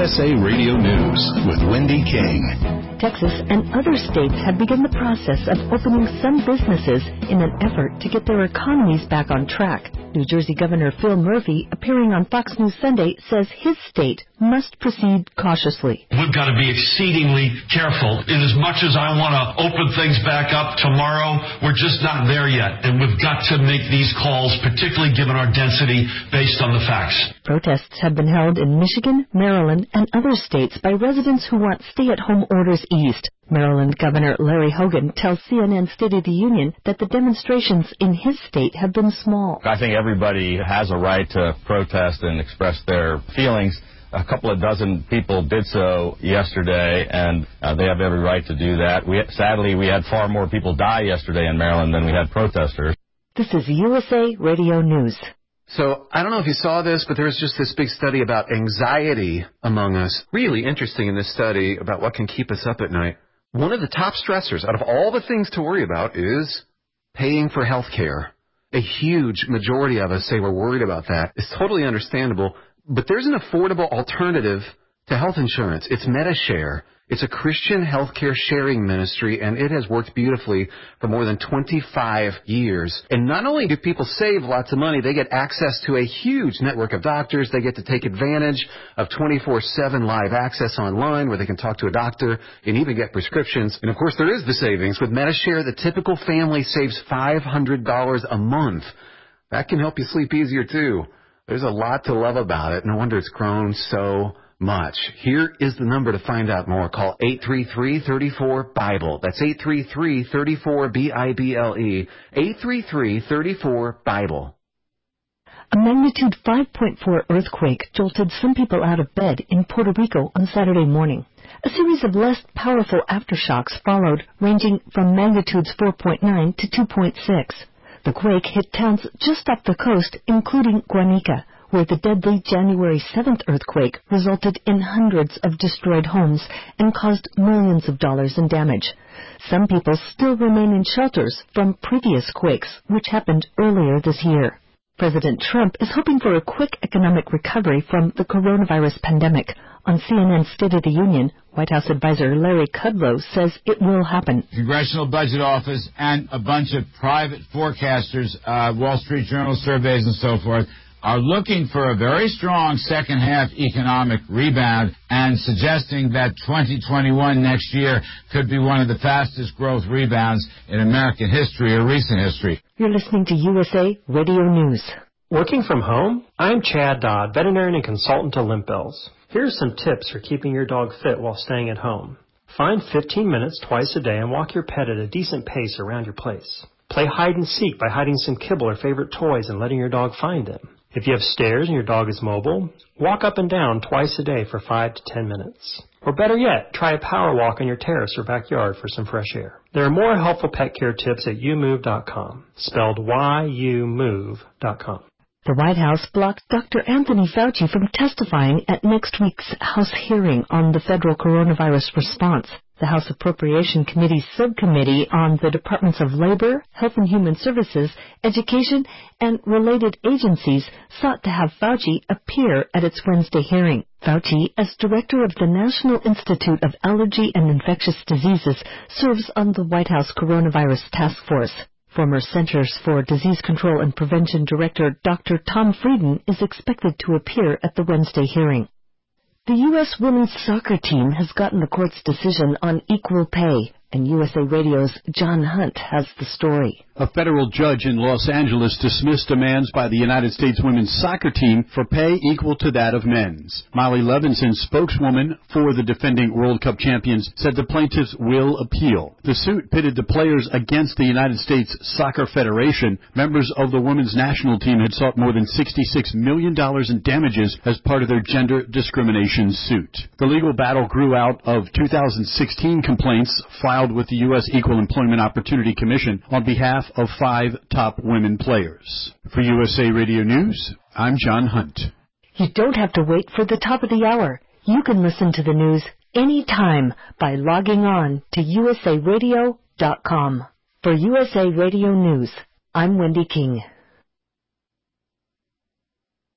USA Radio News with Wendy King. Texas and other states have begun the process of opening some businesses in an effort to get their economies back on track. New Jersey Governor Phil Murphy, appearing on Fox News Sunday, says his state must proceed cautiously. We've got to be exceedingly careful. In as much as I want to open things back up tomorrow, we're just not there yet. And we've got to make these calls, particularly given our density, based on the facts. Protests have been held in Michigan, Maryland, and other states by residents who want stay-at-home orders eased. Maryland Governor Larry Hogan tells CNN State of the Union that the demonstrations in his state have been small. I think everybody has a right to protest and express their feelings. A couple of dozen people did so yesterday, and they have every right to do that. Sadly, we had far more people die yesterday in Maryland than we had protesters. This is USA Radio News. So, I don't know if you saw this, but there was just this big study about anxiety among us. Really interesting in this study about what can keep us up at night. One of the top stressors out of all the things to worry about is paying for health care. A huge majority of us say we're worried about that. It's totally understandable, but there's an affordable alternative to health insurance. It's MediShare. It's a Christian healthcare sharing ministry, and it has worked beautifully for more than 25 years. And not only do people save lots of money, they get access to a huge network of doctors. They get to take advantage of 24/7 live access online where they can talk to a doctor and even get prescriptions. And, of course, there is the savings. With MediShare, the typical family saves $500 a month. That can help you sleep easier, too. There's a lot to love about it. No wonder it's grown so much. Here is the number to find out more. Call 833-34-BIBLE. That's 833-34-BIBLE. 833-34-BIBLE. A magnitude 5.4 earthquake jolted some people out of bed in Puerto Rico on Saturday morning. A series of less powerful aftershocks followed, ranging from magnitudes 4.9 to 2.6. The quake hit towns just up the coast, including Guanica, where the deadly January 7th earthquake resulted in hundreds of destroyed homes and caused millions of dollars in damage. Some people still remain in shelters from previous quakes, which happened earlier this year. President Trump is hoping for a quick economic recovery from the coronavirus pandemic. On CNN's State of the Union, White House advisor Larry Kudlow says it will happen. Congressional Budget Office and a bunch of private forecasters, Wall Street Journal surveys and so forth, are looking for a very strong second-half economic rebound and suggesting that 2021 next year could be one of the fastest growth rebounds in American history or recent history. You're listening to USA Radio News. Working from home? I'm Chad Dodd, veterinarian and consultant to Limp Bells. Here are some tips for keeping your dog fit while staying at home. Find 15 minutes twice a day and walk your pet at a decent pace around your place. Play hide and seek by hiding some kibble or favorite toys and letting your dog find them. If you have stairs and your dog is mobile, walk up and down twice a day for 5 to 10 minutes. Or better yet, try a power walk on your terrace or backyard for some fresh air. There are more helpful pet care tips at youmove.com, spelled YOUMOVE.com. The White House blocked Dr. Anthony Fauci from testifying at next week's House hearing on the federal coronavirus response. The House Appropriation Committee's subcommittee on the Departments of Labor, Health and Human Services, Education, and related agencies sought to have Fauci appear at its Wednesday hearing. Fauci, as director of the National Institute of Allergy and Infectious Diseases, serves on the White House Coronavirus Task Force. Former Centers for Disease Control and Prevention Director Dr. Tom Frieden is expected to appear at the Wednesday hearing. The U.S. women's soccer team has gotten the court's decision on equal pay, and USA Radio's John Hunt has the story. A federal judge in Los Angeles dismissed demands by the United States women's soccer team for pay equal to that of men's. Molly Levinson, spokeswoman for the defending World Cup champions, said the plaintiffs will appeal. The suit pitted the players against the United States Soccer Federation. Members of the women's national team had sought more than $66 million in damages as part of their gender discrimination suit. The legal battle grew out of 2016 complaints filed with the U.S. Equal Employment Opportunity Commission on behalf of 5 top women players. For USA Radio News, I'm John Hunt. You don't have to wait for the top of the hour. You can listen to the news anytime by logging on to usaradio.com. For USA Radio News, I'm Wendy King.